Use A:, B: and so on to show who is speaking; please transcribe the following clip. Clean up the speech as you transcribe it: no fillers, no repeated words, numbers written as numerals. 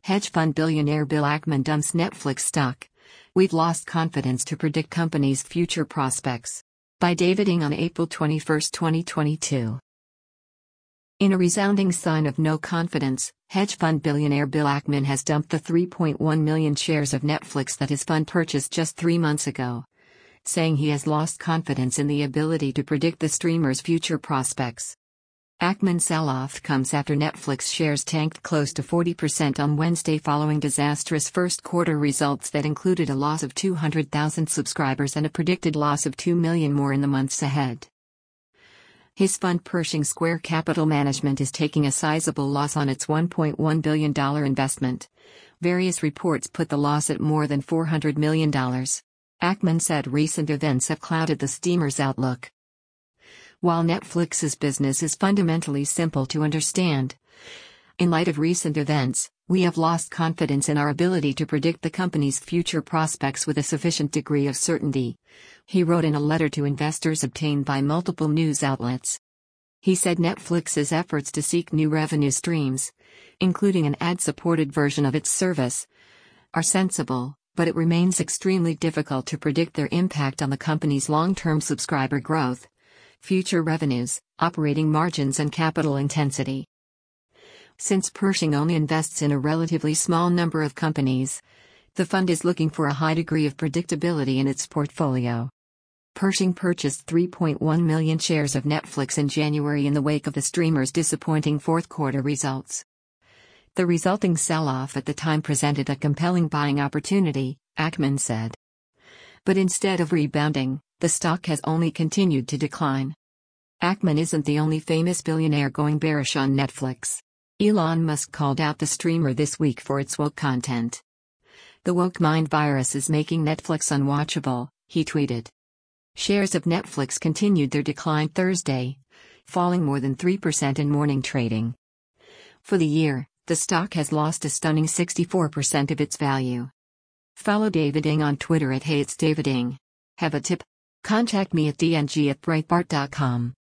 A: Hedge fund billionaire Bill Ackman dumps Netflix stock. We've lost confidence to predict company's future prospects. By David Ng on April 21, 2022. In a resounding sign of no confidence, hedge fund billionaire Bill Ackman has dumped the 3.1 million shares of Netflix that his fund purchased just 3 months ago, saying he has lost confidence in the ability to predict the streamer's future prospects. Ackman's sell-off comes after Netflix shares tanked close to 40% on Wednesday following disastrous first-quarter results that included a loss of 200,000 subscribers and a predicted loss of 2 million more in the months ahead. His fund Pershing Square Capital Management is taking a sizable loss on its $1.1 billion investment. Various reports put the loss at more than $400 million. Ackman said recent events have clouded the steamer's outlook. While Netflix's business is fundamentally simple to understand, in light of recent events, we have lost confidence in our ability to predict the company's future prospects with a sufficient degree of certainty, he wrote in a letter to investors obtained by multiple news outlets. He said Netflix's efforts to seek new revenue streams, including an ad-supported version of its service, are sensible, but it remains extremely difficult to predict their impact on the company's long-term subscriber growth, future revenues, operating margins and capital intensity. Since Pershing only invests in a relatively small number of companies, the fund is looking for a high degree of predictability in its portfolio. Pershing purchased 3.1 million shares of Netflix in January in the wake of the streamer's disappointing fourth-quarter results. The resulting sell-off at the time presented a compelling buying opportunity, Ackman said. But instead of rebounding, the stock has only continued to decline. Ackman isn't the only famous billionaire going bearish on Netflix. Elon Musk called out the streamer this week for its woke content. "The woke mind virus is making Netflix unwatchable," he tweeted. Shares of Netflix continued their decline Thursday, falling more than 3% in morning trading. For the year, the stock has lost a stunning 64% of its value. Follow David Ng on Twitter at @HeyIt'sDavidNg. Have a tip? Contact me at dng@breitbart.com.